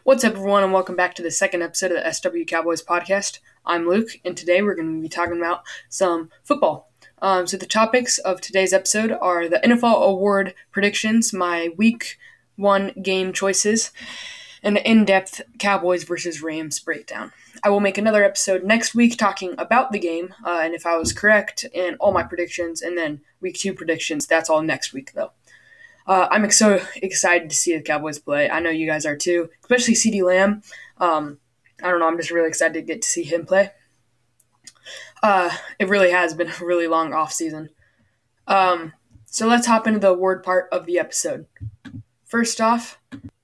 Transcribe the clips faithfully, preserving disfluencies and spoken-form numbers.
What's up, everyone, and welcome back to the second episode of the S W Cowboys podcast. I'm Luke, and today we're going to be talking about some football. Um, so the topics of today's episode are the N F L award predictions, my week one game choices, and an in-depth Cowboys versus Rams breakdown. I will make another episode next week talking about the game, uh, and if I was correct, and all my predictions, and then week two predictions. That's all next week, though. Uh, I'm so excited to see the Cowboys play. I know you guys are too, especially CeeDee Lamb. Um, I don't know. I'm just really excited to get to see him play. Uh, it really has been a really long off season. Um, so let's hop into the award part of the episode. First off,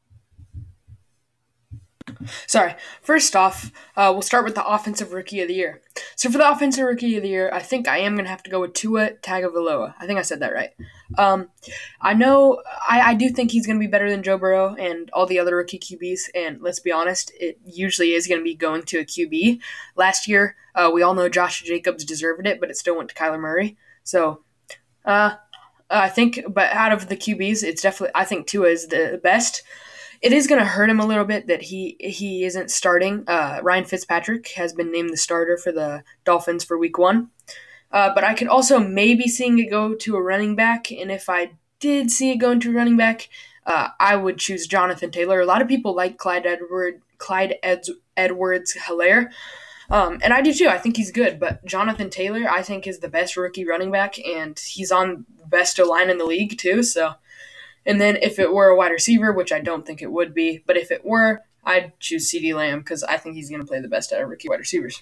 Sorry. First off, uh, we'll start with the Offensive Rookie of the Year. So for the Offensive Rookie of the Year, I think I am going to have to go with Tua Tagovailoa. I think I said that right. Um, I know I, I do think he's going to be better than Joe Burrow and all the other rookie Q Bs, and let's be honest, it usually is going to be going to a Q B. Last year, uh, we all know Josh Jacobs deserved it, but it still went to Kyler Murray. So uh, I think, but out of the Q Bs, it's definitely, I think Tua is the best. It is going to hurt him a little bit that he he isn't starting. Uh, Ryan Fitzpatrick has been named the starter for the Dolphins for week one. Uh, but I could also maybe seeing it go to a running back, and if I did see it going to a running back, uh, I would choose Jonathan Taylor. A lot of people like Clyde Edward, Clyde Ed- Edwards-Helaire, um, and I do too. I think he's good, but Jonathan Taylor I think is the best rookie running back, and he's on the best O-line in the league too, so... And then if it were a wide receiver, which I don't think it would be, but if it were, I'd choose CeeDee Lamb because I think he's going to play the best out of rookie wide receivers.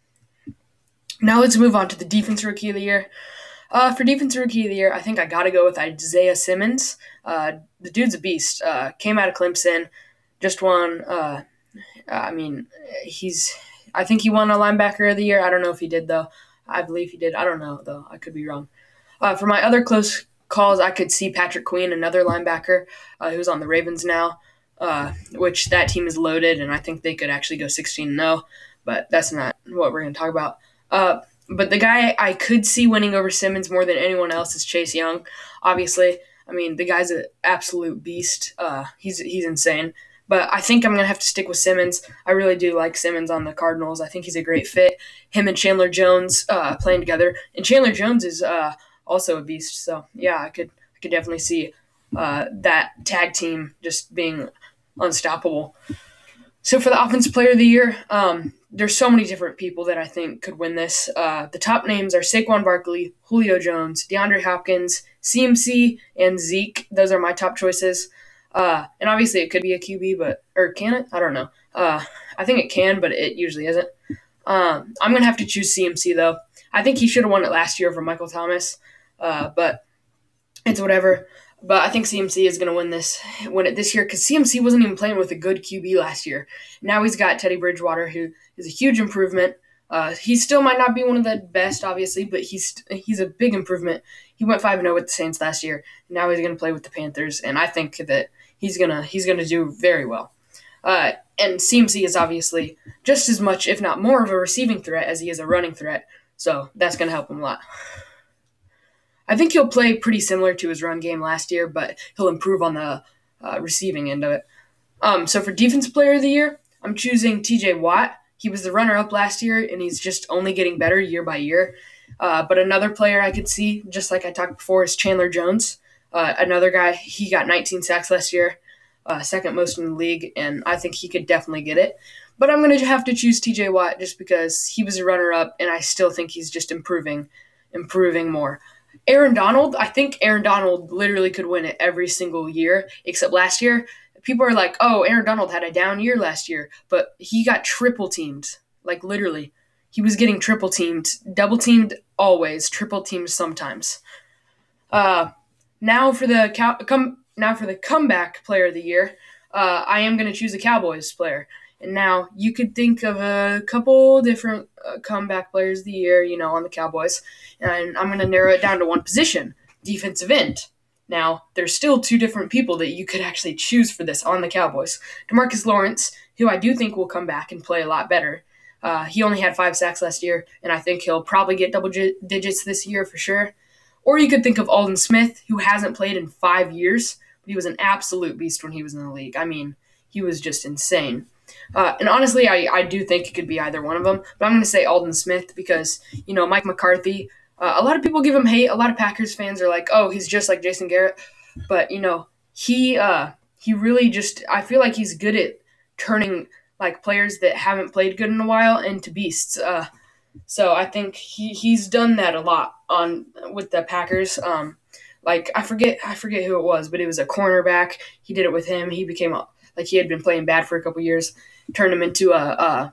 Now let's move on to the Defense Rookie of the Year. Uh, for Defense Rookie of the Year, I think I got to go with Isaiah Simmons. Uh, the dude's a beast. Uh, came out of Clemson, just won. Uh, I mean, he's. I think he won a Linebacker of the Year. I don't know if he did though. I believe he did. I don't know though. I could be wrong. Uh, for my other close calls, I could see Patrick Queen, another linebacker uh, who's on the Ravens now, uh, which that team is loaded, and I think they could actually go sixteen and oh, but that's not what we're going to talk about. Uh, but the guy I could see winning over Simmons more than anyone else is Chase Young, obviously. I mean, the guy's an absolute beast. Uh, he's he's insane. But I think I'm going to have to stick with Simmons. I really do like Simmons on the Cardinals. I think he's a great fit. Him and Chandler Jones uh, playing together. And Chandler Jones is uh, – also a beast. So yeah, I could I could definitely see uh, that tag team just being unstoppable. So for the Offensive Player of the Year, um, there's so many different people that I think could win this. Uh, the top names are Saquon Barkley, Julio Jones, DeAndre Hopkins, C M C, and Zeke. Those are my top choices. Uh, and obviously it could be a Q B, but or can it? I don't know. Uh, I think it can, but it usually isn't. Um, I'm gonna have to choose C M C though. I think he should have won it last year over Michael Thomas. Uh, but it's whatever. But I think C M C is going to win this win it this year because C M C wasn't even playing with a good Q B last year. Now he's got Teddy Bridgewater, who is a huge improvement. Uh, he still might not be one of the best, obviously, but he's he's a big improvement. He went five and oh with the Saints last year. Now he's going to play with the Panthers, and I think that he's gonna he's gonna do very well. Uh, and C M C is obviously just as much, if not more, of a receiving threat as he is a running threat. So that's going to help him a lot. I think he'll play pretty similar to his run game last year, but he'll improve on the uh, receiving end of it. Um, so for Defensive Player of the Year, I'm choosing T J Watt. He was the runner-up last year, and he's just only getting better year by year. Uh, but another player I could see, just like I talked before, is Chandler Jones. Uh, another guy, he got nineteen sacks last year, uh, second most in the league, and I think he could definitely get it. But I'm going to have to choose T J Watt just because he was a runner-up, and I still think he's just improving, improving more. Aaron Donald, I think Aaron Donald literally could win it every single year, except last year. People are like, oh, Aaron Donald had a down year last year, but he got triple teamed. Like literally, he was getting triple teamed, double teamed always, triple teamed sometimes. Uh, now for the cow- come now for the comeback player of the year, uh, I am going to choose a Cowboys player. And now you could think of a couple different uh, comeback players of the year, you know, on the Cowboys. And I'm going to narrow it down to one position, defensive end. Now, there's still two different people that you could actually choose for this on the Cowboys. DeMarcus Lawrence, who I do think will come back and play a lot better. Uh, he only had five sacks last year, and I think he'll probably get double digits this year for sure. Or you could think of Aldon Smith, who hasn't played in five years, but he was an absolute beast when he was in the league. I mean, he was just insane. Uh, and honestly, I, I do think it could be either one of them, but I'm going to say Aldon Smith because, you know, Mike McCarthy, uh, a lot of people give him hate. A lot of Packers fans are like, oh, he's just like Jason Garrett. But, you know, he uh, he really just, I feel like he's good at turning, like, players that haven't played good in a while into beasts. Uh, so I think he, he's done that a lot on with the Packers. Um, like, I forget I forget who it was, but it was a cornerback. He did it with him. He became a, like he had been playing bad for a couple years, turned him into a, a,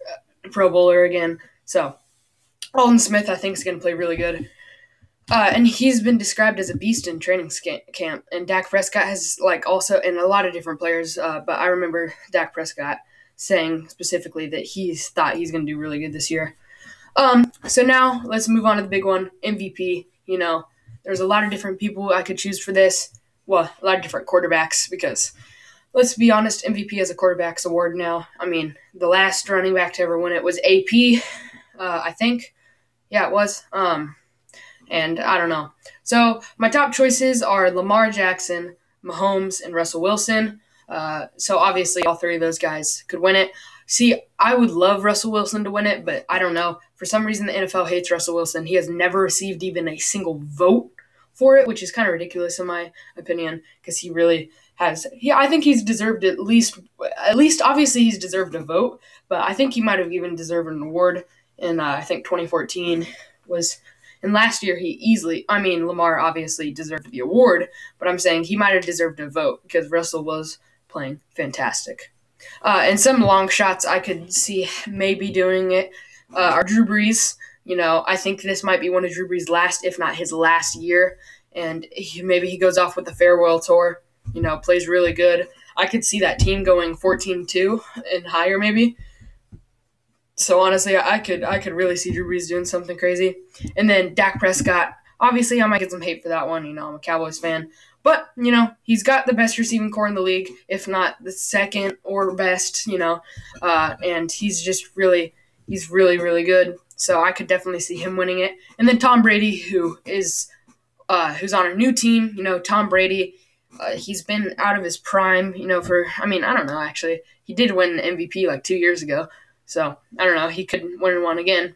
a Pro Bowler again. So Aldon Smith, I think, is going to play really good. Uh, and he's been described as a beast in training camp. And Dak Prescott has, like, also, and a lot of different players, uh, but I remember Dak Prescott saying specifically that he's thought he's going to do really good this year. Um, so now let's move on to the big one, M V P. You know, there's a lot of different people I could choose for this. Well, a lot of different quarterbacks because, let's be honest, M V P is a quarterback's award now. I mean, the last running back to ever win it was A P, uh, I think. Yeah, it was. Um, and I don't know. So my top choices are Lamar Jackson, Mahomes, and Russell Wilson. Uh, so obviously all three of those guys could win it. See, I would love Russell Wilson to win it, but I don't know. For some reason, the N F L hates Russell Wilson. He has never received even a single vote for it, which is kind of ridiculous in my opinion, because he really has. Yeah, I think he's deserved at least, at least obviously he's deserved a vote, but I think he might have even deserved an award. In uh, I think twenty fourteen was. And last year, he easily, I mean, Lamar obviously deserved the award, but I'm saying he might have deserved a vote because Russell was playing fantastic. Uh, and some long shots I could see maybe doing it uh, are Drew Brees. You know, I think this might be one of Drew Brees' last, if not his last year, and he, maybe he goes off with the farewell tour, you know, plays really good. I could see that team going fourteen two and higher maybe. So honestly, I could I could really see Drew Brees doing something crazy. And then Dak Prescott, obviously I might get some hate for that one. You know, I'm a Cowboys fan. But, you know, he's got the best receiving core in the league, if not the second or best, you know. Uh, and he's just really, he's really, really good. So I could definitely see him winning it. And then Tom Brady, who is, uh, who's on a new team. You know, Tom Brady, uh, he's been out of his prime, you know, for, I mean, I don't know, actually. He did win the M V P like two years ago. So, I don't know, he could win one again.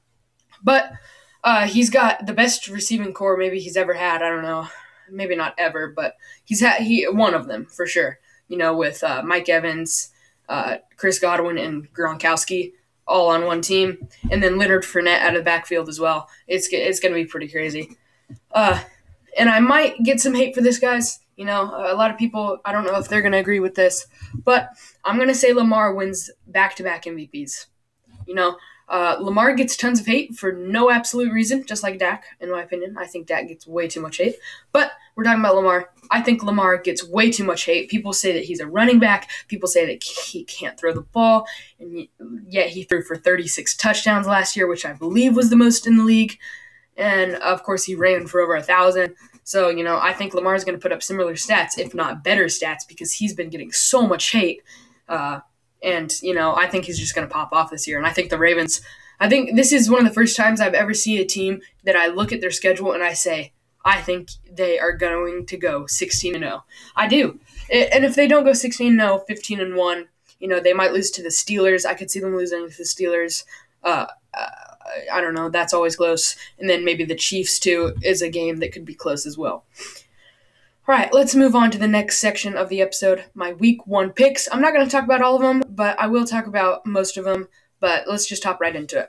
But uh, he's got the best receiving core maybe he's ever had. I don't know. Maybe not ever, but he's had he one of them for sure. You know, with uh, Mike Evans, uh, Chris Godwin, and Gronkowski all on one team, and then Leonard Fournette out of the backfield as well. It's it's going to be pretty crazy. Uh, and I might get some hate for this, guys. You know, a lot of people, I don't know if they're going to agree with this, but I'm going to say Lamar wins back-to-back M V Ps. You know, uh, Lamar gets tons of hate for no absolute reason, just like Dak, in my opinion. I think Dak gets way too much hate. But we're talking about Lamar. I think Lamar gets way too much hate. People say that he's a running back. People say that he can't throw the ball. And yet he threw for thirty-six touchdowns last year, which I believe was the most in the league. And, of course, he ran for over one thousand. So, you know, I think Lamar's going to put up similar stats, if not better stats, because he's been getting so much hate. Uh, and, you know, I think he's just going to pop off this year. And I think the Ravens, I think this is one of the first times I've ever seen a team that I look at their schedule and I say, I think they are going to go sixteen and oh. I do. And if they don't go sixteen and oh, fifteen and one, you know, they might lose to the Steelers. I could see them losing to the Steelers. Uh, uh, I don't know. That's always close. And then maybe the Chiefs, too, is a game that could be close as well. All right, let's move on to the next section of the episode, my week one picks. I'm not going to talk about all of them, but I will talk about most of them. But let's just hop right into it.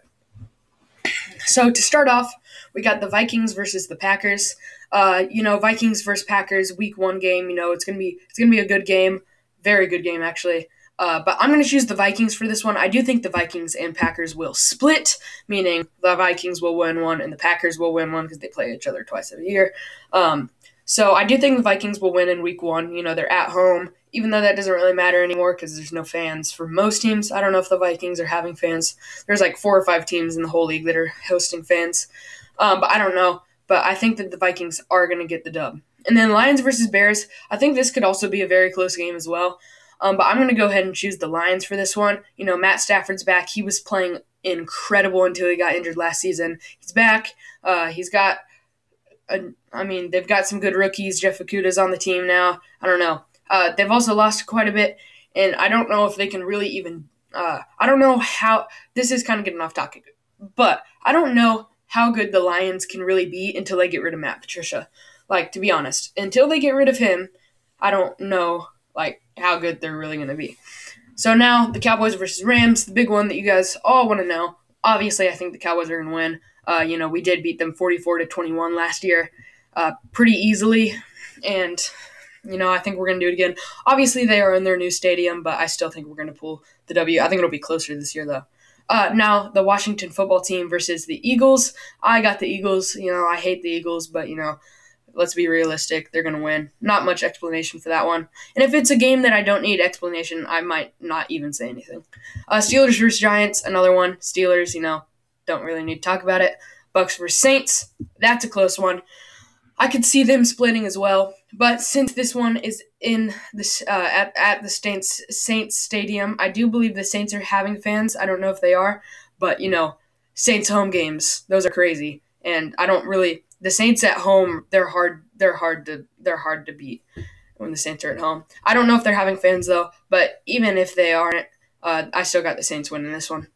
So to start off, we got the Vikings versus the Packers. Uh, you know, Vikings versus Packers, week one game. You know, it's gonna be it's gonna be a good game, very good game actually. Uh, but I'm going to choose the Vikings for this one. I do think the Vikings and Packers will split, meaning the Vikings will win one and the Packers will win one because they play each other twice a year. Um, so I do think the Vikings will win in week one. You know, they're at home, even though that doesn't really matter anymore because there's no fans for most teams. I don't know if the Vikings are having fans. There's like four or five teams in the whole league that are hosting fans. Um, but I don't know. But I think that the Vikings are going to get the dub. And then Lions versus Bears, I think this could also be a very close game as well. Um, but I'm going to go ahead and choose the Lions for this one. You know, Matt Stafford's back. He was playing incredible until he got injured last season. He's back. Uh, he's got, a, I mean, they've got some good rookies. Jeff Okudah's on the team now. I don't know. Uh, they've also lost quite a bit. and I don't know if they can really even. Uh, I don't know how. This is kind of getting off topic, but I don't know how good the Lions can really be until they get rid of Matt Patricia. Like, to be honest, until they get rid of him, I don't know like how good they're really going to be. So now the Cowboys versus Rams, the big one that you guys all want to know. Obviously, I think the Cowboys are going to win. Uh, you know, we did beat them forty-four to twenty-one last year, uh, pretty easily, and you know, I think we're going to do it again. Obviously, they are in their new stadium, but I still think we're going to pull the W. I think it'll be closer this year, though. Uh, now, the Washington football team versus the Eagles. I got the Eagles. You know, I hate the Eagles, but, you know, let's be realistic. They're going to win. Not much explanation for that one. And if it's a game that I don't need explanation, I might not even say anything. Uh, Steelers versus Giants, another one. Steelers, you know, don't really need to talk about it. Bucks versus Saints. That's a close one. I could see them splitting as well, but since this one is in this uh, at at the Saints Saints Stadium, I do believe the Saints are having fans. I don't know if they are, but you know, Saints home games, those are crazy, and I don't really the Saints at home. They're hard. They're hard to they're hard to beat when the Saints are at home. I don't know if they're having fans though, but even if they aren't, uh, I still got the Saints winning this one.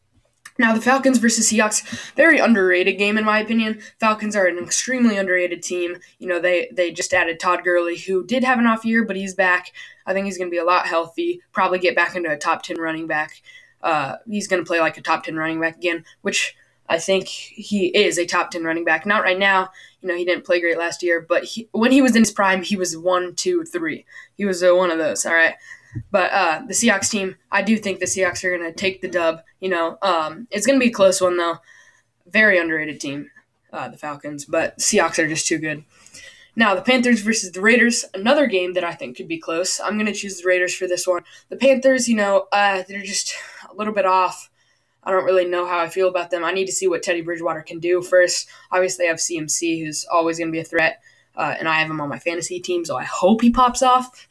Now, the Falcons versus Seahawks, very underrated game in my opinion. Falcons are an extremely underrated team. You know, they they just added Todd Gurley, who did have an off year, but he's back. I think he's going to be a lot healthy, probably get back into a top ten running back. Uh, he's going to play like a top ten running back again, which I think he is a top ten running back. Not right now. You know, he didn't play great last year, but he, when he was in his prime, he was one, two, three. He was uh, one of those, all right? But uh, the Seahawks team, I do think the Seahawks are going to take the dub. You know, um, it's going to be a close one, though. Very underrated team, uh, the Falcons, but Seahawks are just too good. Now, the Panthers versus the Raiders, another game that I think could be close. I'm going to choose the Raiders for this one. The Panthers, you know, uh, they're just a little bit off. I don't really know how I feel about them. I need to see what Teddy Bridgewater can do first. Obviously, I have C M C, who's always going to be a threat, uh, and I have him on my fantasy team, so I hope he pops off.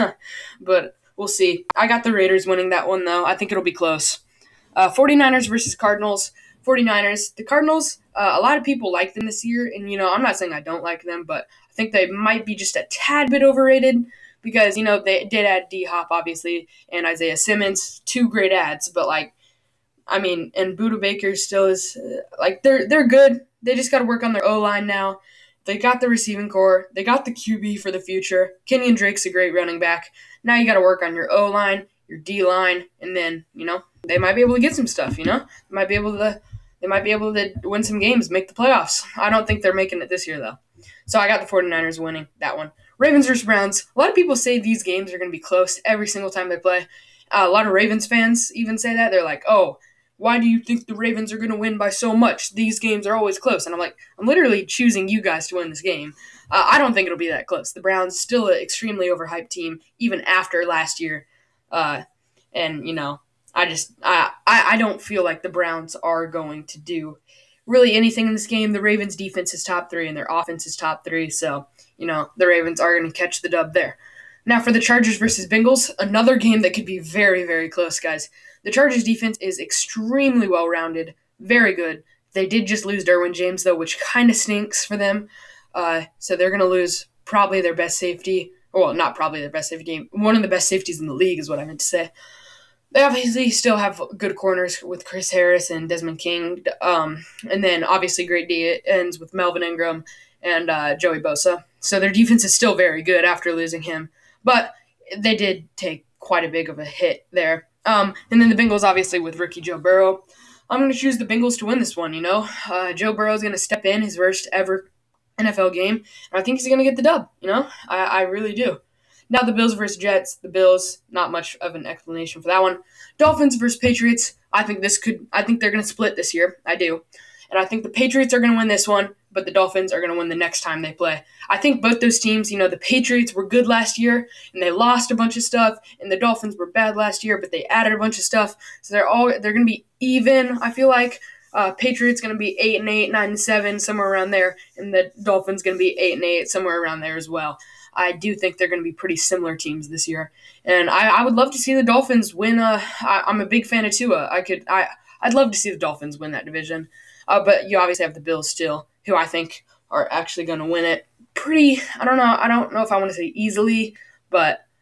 But we'll see. I got the Raiders winning that one, though. I think it'll be close. Uh, 49ers versus Cardinals. 49ers. The Cardinals, uh, a lot of people like them this year, and, you know, I'm not saying I don't like them, but I think they might be just a tad bit overrated because, you know, they did add D-Hop, obviously, and Isaiah Simmons. Two great ads, but, like, I mean, and Budda Baker still is, uh, like, they're they're good. They just got to work on their O-line now. They got the receiving core. They got the Q B for the future. Kenyon Drake's a great running back. Now you got to work on your O-line, your D-line, and then, you know, they might be able to get some stuff, you know? They might be able to they might be able to win some games, make the playoffs. I don't think they're making it this year, though. So I got the 49ers winning that one. Ravens versus Browns. A lot of people say these games are going to be close every single time they play. Uh, a lot of Ravens fans even say that. They're like, oh, why do you think the Ravens are going to win by so much? These games are always close. And I'm like, I'm literally choosing you guys to win this game. Uh, I don't think it'll be that close. The Browns still an extremely overhyped team, even after last year. Uh, and, you know, I just I, I I don't feel like the Browns are going to do really anything in this game. The Ravens' defense is top three, and their offense is top three. So, you know, the Ravens are going to catch the dub there. Now for the Chargers versus Bengals, another game that could be very, very close, guys. The Chargers' defense is extremely well-rounded, very good. They did just lose Derwin James, though, which kind of stinks for them. Uh, so they're going to lose probably their best safety. Well, not probably their best safety. One of the best safeties in the league is what I meant to say. They obviously still have good corners with Chris Harris and Desmond King. Um, and then, obviously, great D ends with Melvin Ingram and uh, Joey Bosa. So their defense is still very good after losing him. But they did take quite a big of a hit there. Um, and then the Bengals, obviously, with rookie Joe Burrow. I'm going to choose the Bengals to win this one, you know. Uh, Joe Burrow is going to step in his first ever N F L game, and I think he's going to get the dub, you know. I, I really do. Now the Bills versus Jets. The Bills, not much of an explanation for that one. Dolphins versus Patriots. I think this could. I think they're going to split this year. I do. And I think the Patriots are going to win this one, but the Dolphins are going to win the next time they play. I think both those teams, you know, the Patriots were good last year, and they lost a bunch of stuff, and the Dolphins were bad last year, but they added a bunch of stuff. So they're all they're going to be even, I feel like. Uh, Patriots going to be eight and eight, nine and seven, somewhere around there, and the Dolphins going to be eight and eight, somewhere around there as well. I do think they're going to be pretty similar teams this year, and I, I would love to see the Dolphins win. Uh, I, I'm a big fan of Tua. I could, I, I'd love to see the Dolphins win that division, uh, but you obviously have the Bills still, who I think are actually going to win it. Pretty, I don't know, I don't know if I want to say easily, but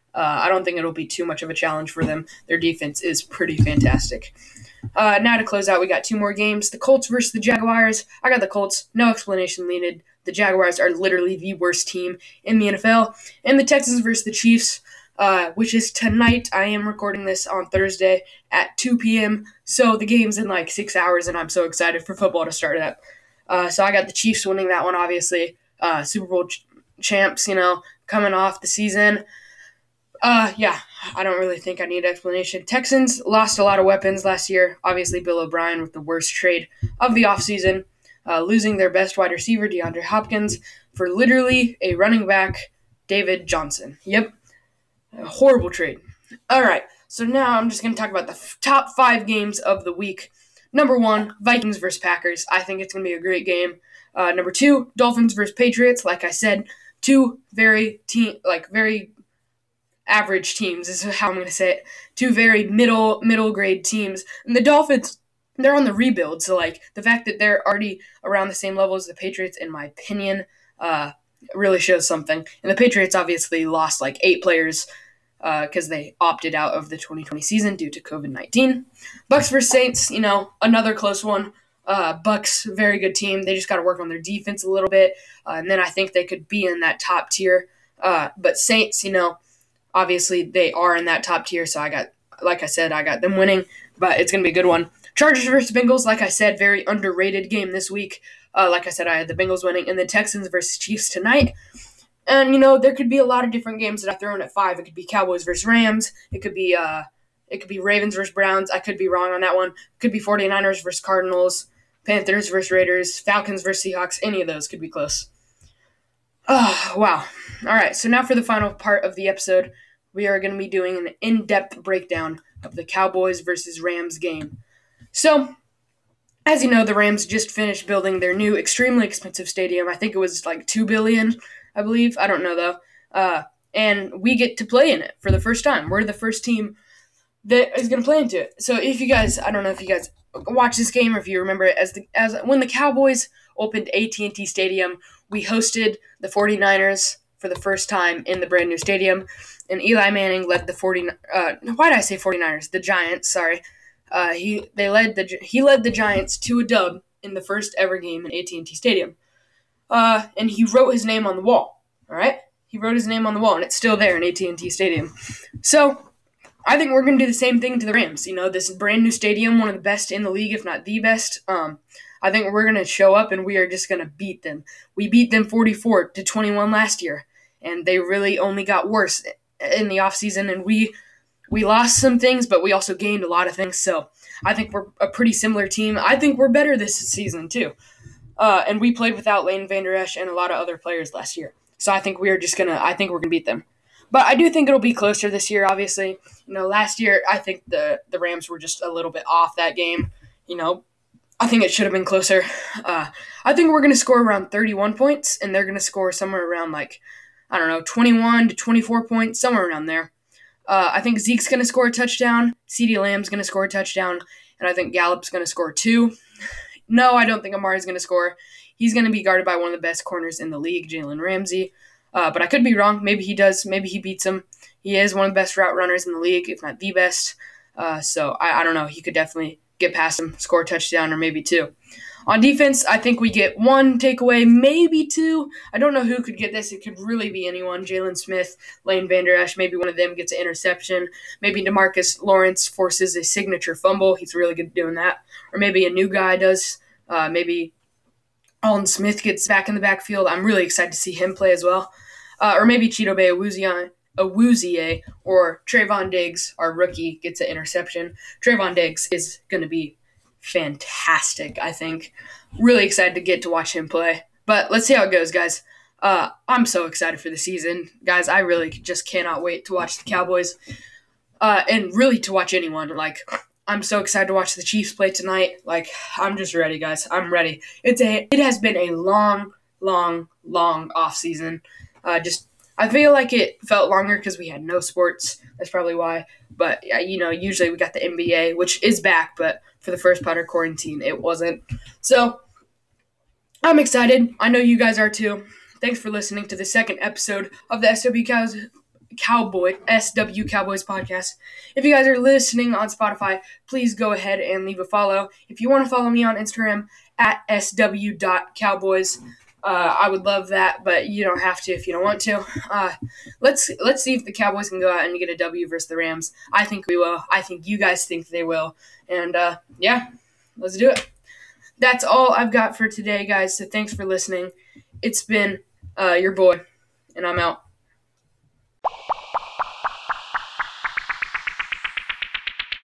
Uh, I don't think it'll be too much of a challenge for them. Their defense is pretty fantastic. Uh, now to close out, we got two more games. The Colts versus the Jaguars. I got the Colts. No explanation needed. The Jaguars are literally the worst team in the N F L. And the Texans versus the Chiefs, uh, which is tonight. I am recording this on Thursday at two p.m. So the game's in like six hours, and I'm so excited for football to start up. Uh, so I got the Chiefs winning that one, obviously. Uh, Super Bowl ch- champs, you know, coming off the season. Uh, yeah, I don't really think I need explanation. Texans lost a lot of weapons last year. Obviously, Bill O'Brien with the worst trade of the offseason, uh, losing their best wide receiver, DeAndre Hopkins, for literally a running back, David Johnson. Yep, a horrible trade. All right, so now I'm just going to talk about the f- top five games of the week. Number one, Vikings versus Packers. I think it's going to be a great game. Uh, number two, Dolphins versus Patriots. Like I said, two very team like very average teams is how I'm going to say it. Two very middle middle grade teams. And the Dolphins, they're on the rebuild. So, like, the fact that they're already around the same level as the Patriots, in my opinion, uh, really shows something. And the Patriots obviously lost, like, eight players because uh, they opted out of the twenty twenty season due to covid nineteen. Bucks versus Saints, you know, another close one. Uh, Bucks, very good team. They just got to work on their defense a little bit. Uh, and then I think they could be in that top tier. Uh, but Saints, you know, obviously, they are in that top tier, so I got, like I said, I got them winning, but it's going to be a good one. Chargers versus Bengals, like I said, very underrated game this week. Uh, like I said, I had the Bengals winning, and the Texans versus Chiefs tonight. And, you know, there could be a lot of different games that I've thrown at five. It could be Cowboys versus Rams. It could be uh, it could be Ravens versus Browns. I could be wrong on that one. It could be 49ers versus Cardinals, Panthers versus Raiders, Falcons versus Seahawks. Any of those could be close. Oh, wow. All right, so now for the final part of the episode, we are going to be doing an in-depth breakdown of the Cowboys versus Rams game. So, as you know, the Rams just finished building their new extremely expensive stadium. I think it was like two billion dollars, I believe. I don't know, though. Uh, and we get to play in it for the first time. We're the first team that is going to play into it. So if you guys, I don't know if you guys watch this game or if you remember it, as the as when the Cowboys opened A T and T Stadium, we hosted the 49ers for the first time in the brand new stadium, and Eli Manning led the 40 uh why did I say 49ers? The Giants, sorry. Uh he they led the he led the Giants to a dub in the first ever game in A T and T Stadium. Uh and he wrote his name on the wall. All right? He wrote his name on the wall, and it's still there in A T and T Stadium. So, I think we're going to do the same thing to the Rams. You know, this brand new stadium, one of the best in the league, if not the best. Um, I think we're going to show up and we are just going to beat them. We beat them forty-four to twenty-one last year, and they really only got worse in the offseason, and we we lost some things, but we also gained a lot of things. So I think we're a pretty similar team. I think we're better this season, too. Uh, and we played without Lane Vander Esch and a lot of other players last year. So I think we are just going to – I think we're going to beat them. But I do think it'll be closer this year, obviously. You know, last year, I think the, the Rams were just a little bit off that game. You know, I think it should have been closer. Uh, I think we're going to score around thirty-one points, and they're going to score somewhere around, like, I don't know, twenty-one to twenty-four points, somewhere around there. Uh, I think Zeke's going to score a touchdown. CeeDee Lamb's going to score a touchdown. And I think Gallup's going to score two. No, I don't think Amari's going to score. He's going to be guarded by one of the best corners in the league, Jalen Ramsey. Uh, but I could be wrong. Maybe he does. Maybe he beats him. He is one of the best route runners in the league, if not the best. Uh, so I, I don't know. He could definitely get past him, score a touchdown, or maybe two. On defense, I think we get one takeaway, maybe two. I don't know who could get this. It could really be anyone. Jalen Smith, Lane Vander Esch, maybe one of them gets an interception. Maybe DeMarcus Lawrence forces a signature fumble. He's really good at doing that. Or maybe a new guy does. Uh, maybe Alden Smith gets back in the backfield. I'm really excited to see him play as well. Uh, or maybe Chidobe Awuzie, Awuzie or Trayvon Diggs, our rookie, gets an interception. Trayvon Diggs is going to be fantastic, I think. Really excited to get to watch him play. But let's see how it goes, guys. Uh, I'm so excited for the season. Guys, I really just cannot wait to watch the Cowboys. Uh, and really to watch anyone. Like, I'm so excited to watch the Chiefs play tonight. Like, I'm just ready, guys. I'm ready. It's a. It has been a long, long, long off season. Uh, just, I feel like it felt longer because we had no sports. That's probably why. But yeah, you know, usually we got the N B A, which is back, but for the first part of quarantine, it wasn't. So I'm excited. I know you guys are too. Thanks for listening to the second episode of the S W Cows Cowboy S W Cowboys podcast. If you guys are listening on Spotify, please go ahead and leave a follow. If you want to follow me on Instagram at S W dot Cowboys, uh, I would love that, but you don't have to if you don't want to. Uh, let's let's see if the Cowboys can go out and get a W versus the Rams. I think we will. I think you guys think they will, and uh, yeah, let's do it. That's all I've got for today, guys. So thanks for listening. It's been uh, your boy, and I'm out.